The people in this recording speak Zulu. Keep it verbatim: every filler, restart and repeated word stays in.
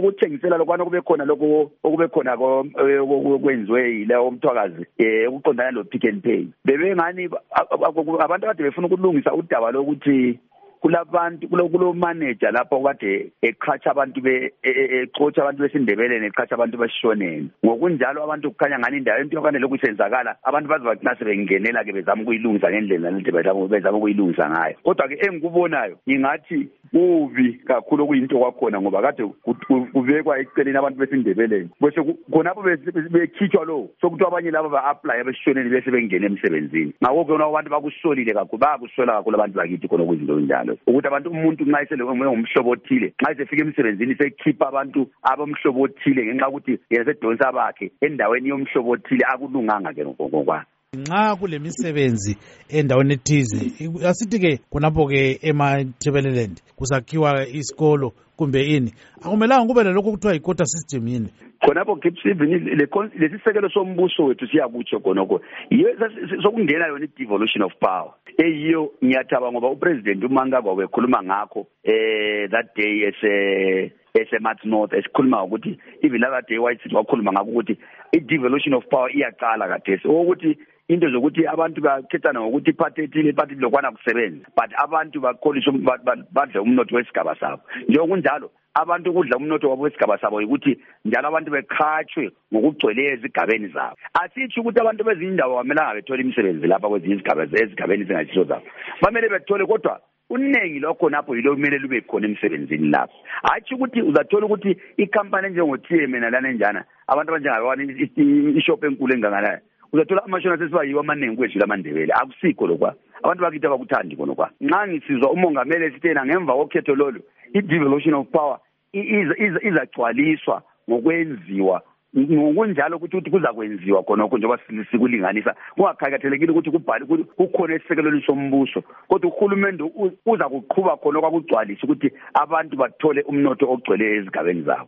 ukuthengisela lokwana kube khona lokho okube khona kwenziwe yileyo umthwakazi eh ukuqondana lo Pick n Pay bebengani abantu kade befuna ukulungisa udaba lokuthi kulabantu kulo manager lapho kade eqhatsha abantu be eqhotha abantu besindebeleni eqhatsha abantu bashoneni ngokunjalo abantu kukhanya ngani indawo into yokane lokusenzakala abantu bazibathina sebengenela ke bezama ukuyilungisa ngendlela lento bezama ukuyilungisa ngayo kodwa ke engikubonayo ingathi ubi kakhulu okuyinto kwakhona ngoba kade kubekwa eceleni abantu besindebeleni bese khonapho bekhitshwa lo sokuthi abanye labo ba apply abeshoneni bese bengena emsebenzini ngakho ke abantu bakusolile kakhulu bakusola kakhulu abantu bakithi khona okuzinto njalo ukuthi abantu umuntu nxa isele ngomhlobo othile nxa isefika emsebenzini sekhipha abantu abomhlobo othile ngenxa ukuthi yena sedonsa bakhe endaweni yomhlobo othile akulunganga ke ngokwa nxa kulemisebenzi endaweni ethize asithi ke khonapho ke eMathebeleland kusakhiwa isikolo kumbe ini akumelanga kube lokho kuthiwa yi-quota system yini khonapho lesisekelo sombuso wethu siyakutsho khonokho yiyo sokungena yona i-devolution of power eyiyo ngiyathaba ngoba upresident uMangagwa wekhuluma ngakho eh that day ese eseMath North esikhuluma ukuthi even that day White City wakhuluma ngakho ukuthi i-devolution of power iyaqala kathesi ukuthi into zokuthi abantu bakhethana ngokuthi iphathi ethile iphathi lokwana kusebenza but abantu bakholisha badla umnotho wesigaba sabo njengokunjalo abantu kudla umnotho wabo wesigaba sabo ukuthi njalo abantu beqhatshwe ngokugcweleyo ezigabeni zabo asithi ukuthi abantu bezindawo bamelanga bethola imisebenzi lapha kwezinye izigaba ezigabeni zingayisizo zabo bamele bethole kodwa uningi lokho napho yilo kumele lube khona emsebenzini lapho hathi ukuthi uzathola ukuthi ikhampani enjengo-T M N lana njana abantu abanjengabani ishop enkulu engangalaya uzathola amashona sesiba yiwo amaningi kwethu lamandebele akusikho lokwa abantu bakithi abakuthandi khona kwa nxa ngisizwa umongameli esithena ngemva kokhetho lolu i-devolution of power izacwaliswa ngokwenziwa ngokunjalo ukuthi ukuthi kuzakwenziwa khonokho njengoba sikulinganisa kungakhakhathelekile ukuthi kubhali kukhona esisekelweni sombuso kodwa uhulumende uza kuqhuba khona kwakugcwalisa ukuthi abantu bathole umnotho ogcwele ezigabeni zabo.